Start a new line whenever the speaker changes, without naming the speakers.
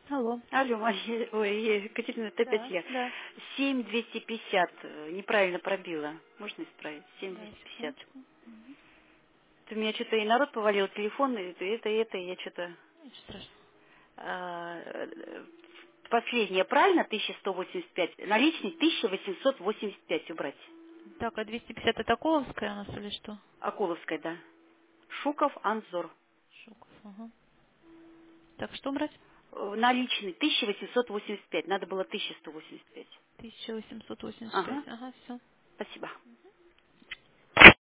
Алло.
Алло, Мария, ой, Екатерина, это опять
Да,
я.
да.
7250, неправильно пробила. Можно исправить?
Да,
7250.
секундочку.
У меня что-то и народ повалил, телефон, и это, и я что-то...
Ничего страшного.
Последнее, правильно? 1185. Наличный 1885 убрать.
Так, а 250 это Коловская у нас или что?
Акуловская, да. Шуков, Анзор.
Шуков, ага. Так, что брать?
Наличный 1885. Надо было 1185.
1885.
Ага,
Ага, все.
спасибо.